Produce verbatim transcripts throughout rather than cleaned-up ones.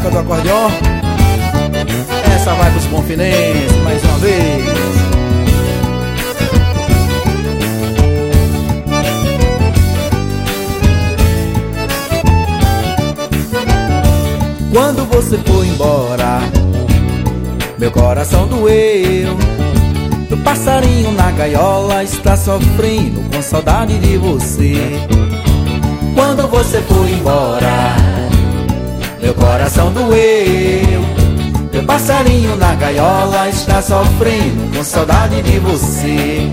matraca do acordeon. Essa vai pros confinenses mais uma vez. Quando você foi embora, meu coração doeu. Meu passarinho na gaiola está sofrendo com saudade de você. Quando você foi embora, meu coração doeu. Meu passarinho na gaiola está sofrendo com saudade de você.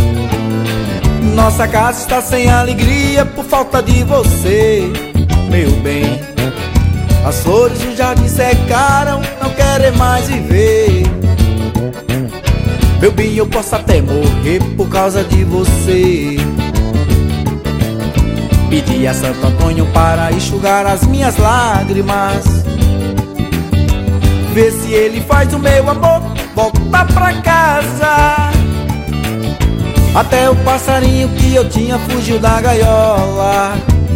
Nossa casa está sem alegria por falta de você, meu bem. As flores do jardim secaram, não querem mais viver. Meu bem, eu posso até morrer por causa de você. Pedi a Santo Antônio para enxugar as minhas lágrimas. Vê se ele faz o meu amor voltar pra casa. Até o passarinho que eu tinha fugiu da gaiola.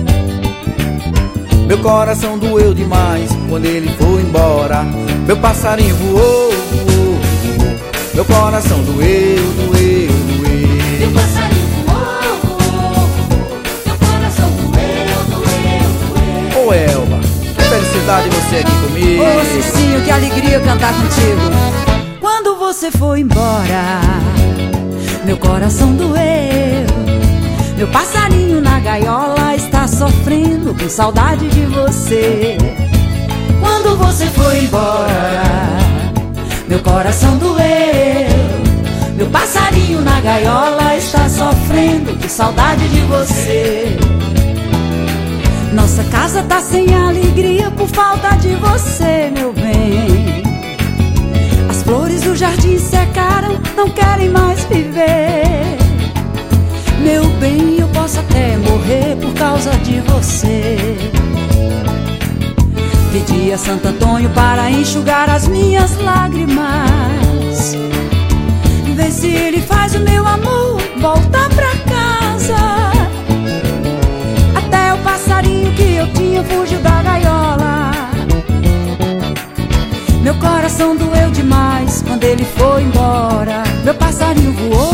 Meu coração doeu demais quando ele foi embora. Meu passarinho voou, voou, voou. Meu coração doeu, doeu, doeu. Meu passarinho voou, voou, voou. Meu coração doeu, doeu, doeu. Ô Elba, que felicidade você aqui comigo. Ô Cicinho, que alegria cantar contigo. Quando você foi embora, meu coração doeu. Meu passarinho na gaiola está sofrendo com saudade de você. Quando você foi embora, meu coração doeu. Meu passarinho na gaiola está sofrendo com saudade de você. Nossa casa tá sem alegria por falta de você, meu bem. As flores do jardim secaram, não querem mais viver. Meu bem, eu posso até morrer por causa de você. Pedi a Santo Antônio para enxugar as minhas lágrimas. Vê se ele faz o meu amor voltar pra casa. Até o passarinho que eu tinha fugiu da gaiola. Meu coração doeu demais quando ele foi embora. Meu passarinho voou,